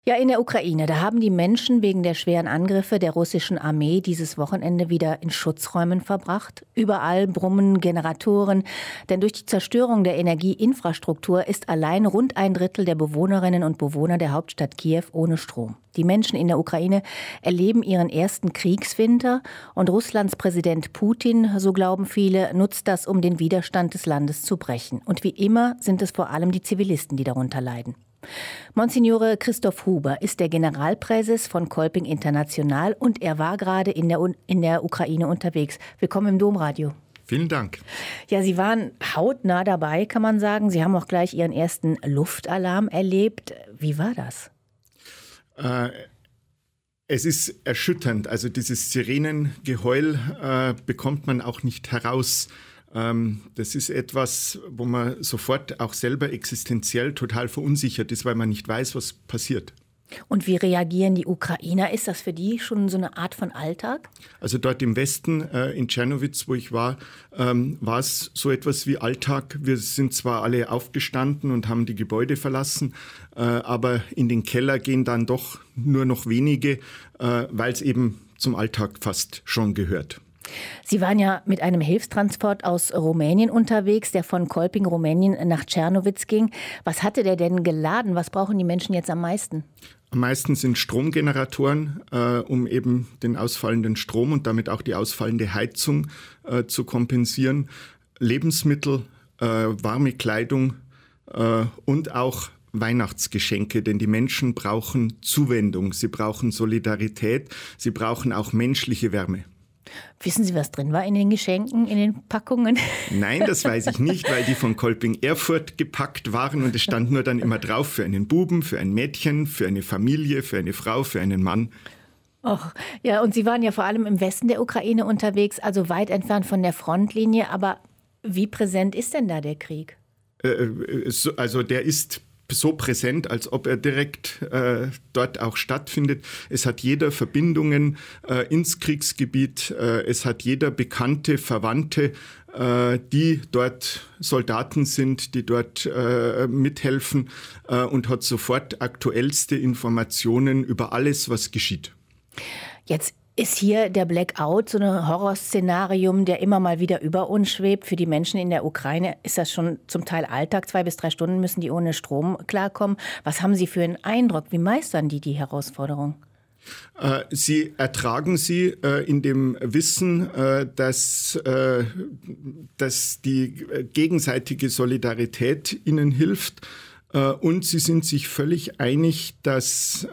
Ja, in der Ukraine, da haben die Menschen wegen der schweren Angriffe der russischen Armee dieses Wochenende wieder in Schutzräumen verbracht. Überall brummen Generatoren, denn durch die Zerstörung der Energieinfrastruktur ist allein rund 1/3 der Bewohnerinnen und Bewohner der Hauptstadt Kiew ohne Strom. Die Menschen in der Ukraine erleben ihren ersten Kriegswinter und Russlands Präsident Putin, so glauben viele, nutzt das, um den Widerstand des Landes zu brechen. Und wie immer sind es vor allem die Zivilisten, die darunter leiden. Monsignore Christoph Huber ist der Generalpräses von Kolping International und er war gerade in der Ukraine unterwegs. Willkommen im Domradio. Vielen Dank. Ja, Sie waren hautnah dabei, kann man sagen. Sie haben auch gleich Ihren ersten Luftalarm erlebt. Wie war das? Es ist erschütternd. Also dieses Sirenengeheul bekommt man auch nicht heraus. Das ist etwas, wo man sofort auch selber existenziell total verunsichert ist, weil man nicht weiß, was passiert. Und wie reagieren die Ukrainer? Ist das für die schon so eine Art von Alltag? Also dort im Westen, in Czernowitz, wo ich war es so etwas wie Alltag. Wir sind zwar alle aufgestanden und haben die Gebäude verlassen, aber in den Keller gehen dann doch nur noch wenige, weil es eben zum Alltag fast schon gehört. Sie waren ja mit einem Hilfstransport aus Rumänien unterwegs, der von Kolping, Rumänien, nach Czernowitz ging. Was hatte der denn geladen? Was brauchen die Menschen jetzt am meisten? Am meisten sind Stromgeneratoren, um eben den ausfallenden Strom und damit auch die ausfallende Heizung zu kompensieren. Lebensmittel, warme Kleidung und auch Weihnachtsgeschenke, denn die Menschen brauchen Zuwendung, sie brauchen Solidarität, sie brauchen auch menschliche Wärme. Wissen Sie, was drin war in den Geschenken, in den Packungen? Nein, das weiß ich nicht, weil die von Kolping Erfurt gepackt waren und es stand nur dann immer drauf für einen Buben, für ein Mädchen, für eine Familie, für eine Frau, für einen Mann. Och, ja, und Sie waren ja vor allem im Westen der Ukraine unterwegs, also weit entfernt von der Frontlinie. Aber wie präsent ist denn da der Krieg? Also der ist so präsent, als ob er direkt dort auch stattfindet. Es hat jeder Verbindungen ins Kriegsgebiet. Es hat jeder Bekannte, Verwandte, die dort Soldaten sind, die dort mithelfen und hat sofort aktuellste Informationen über alles, was geschieht. Jetzt ist hier der Blackout so ein Horrorszenarium, der immer mal wieder über uns schwebt. Für die Menschen in der Ukraine ist das schon zum Teil Alltag. 2 bis 3 Stunden müssen die ohne Strom klarkommen. Was haben Sie für einen Eindruck? Wie meistern die Herausforderung? Sie ertragen sie in dem Wissen, dass die gegenseitige Solidarität ihnen hilft. Und sie sind sich völlig einig, dass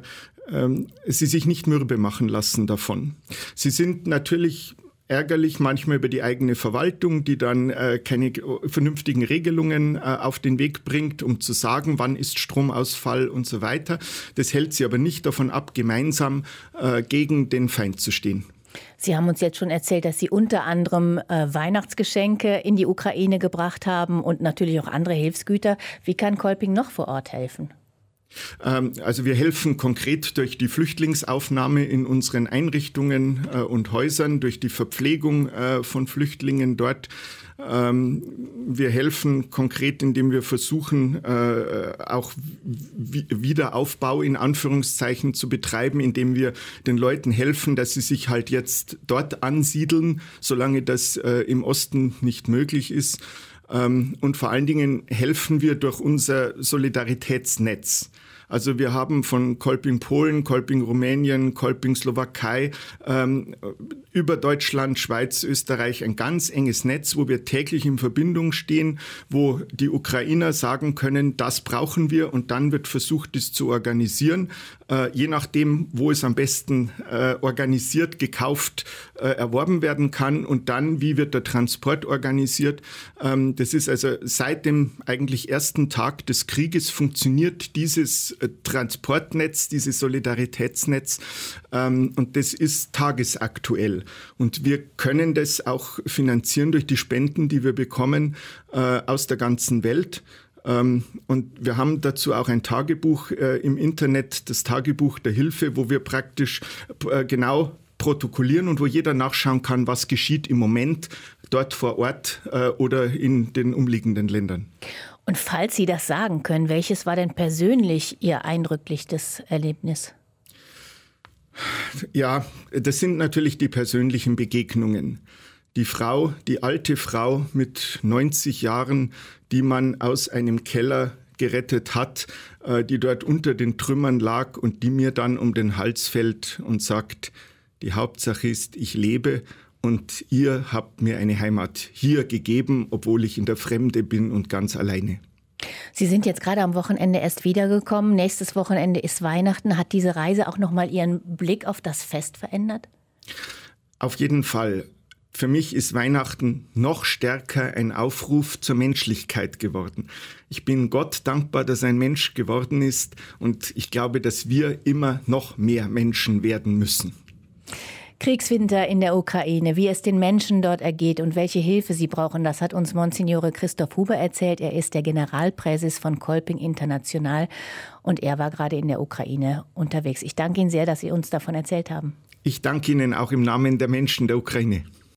sie sich nicht mürbe machen lassen davon. Sie sind natürlich ärgerlich manchmal über die eigene Verwaltung, die dann keine vernünftigen Regelungen auf den Weg bringt, um zu sagen, wann ist Stromausfall und so weiter. Das hält sie aber nicht davon ab, gemeinsam gegen den Feind zu stehen. Sie haben uns jetzt schon erzählt, dass Sie unter anderem Weihnachtsgeschenke in die Ukraine gebracht haben und natürlich auch andere Hilfsgüter. Wie kann Kolping noch vor Ort helfen? Also wir helfen konkret durch die Flüchtlingsaufnahme in unseren Einrichtungen und Häusern, durch die Verpflegung von Flüchtlingen dort. Wir helfen konkret, indem wir versuchen, auch Wiederaufbau in Anführungszeichen zu betreiben, indem wir den Leuten helfen, dass sie sich halt jetzt dort ansiedeln, solange das im Osten nicht möglich ist. Und vor allen Dingen helfen wir durch unser Solidaritätsnetz. Also wir haben von Kolping Polen, Kolping Rumänien, Kolping Slowakei über Deutschland, Schweiz, Österreich ein ganz enges Netz, wo wir täglich in Verbindung stehen, wo die Ukrainer sagen können, das brauchen wir und dann wird versucht, es zu organisieren, je nachdem, wo es am besten organisiert, gekauft, erworben werden kann und dann, wie wird der Transport organisiert. Das ist also seit dem eigentlich ersten Tag des Krieges funktioniert dieses Transportnetz, dieses Solidaritätsnetz und das ist tagesaktuell. Und wir können das auch finanzieren durch die Spenden, die wir bekommen aus der ganzen Welt. Und wir haben dazu auch ein Tagebuch im Internet, das Tagebuch der Hilfe, wo wir praktisch genau protokollieren und wo jeder nachschauen kann, was geschieht im Moment dort vor Ort oder in den umliegenden Ländern. Und falls Sie das sagen können, welches war denn persönlich Ihr eindrücklichstes Erlebnis? Ja, das sind natürlich die persönlichen Begegnungen. Die Frau, die alte Frau mit 90 Jahren, die man aus einem Keller gerettet hat, die dort unter den Trümmern lag und die mir dann um den Hals fällt und sagt, die Hauptsache ist, ich lebe und ihr habt mir eine Heimat hier gegeben, obwohl ich in der Fremde bin und ganz alleine. Sie sind jetzt gerade am Wochenende erst wiedergekommen. Nächstes Wochenende ist Weihnachten. Hat diese Reise auch noch mal Ihren Blick auf das Fest verändert? Auf jeden Fall. Für mich ist Weihnachten noch stärker ein Aufruf zur Menschlichkeit geworden. Ich bin Gott dankbar, dass er ein Mensch geworden ist und ich glaube, dass wir immer noch mehr Menschen werden müssen. Kriegswinter in der Ukraine, wie es den Menschen dort ergeht und welche Hilfe sie brauchen, das hat uns Monsignore Christoph Huber erzählt. Er ist der Generalpräses von Kolping International und er war gerade in der Ukraine unterwegs. Ich danke Ihnen sehr, dass Sie uns davon erzählt haben. Ich danke Ihnen auch im Namen der Menschen der Ukraine.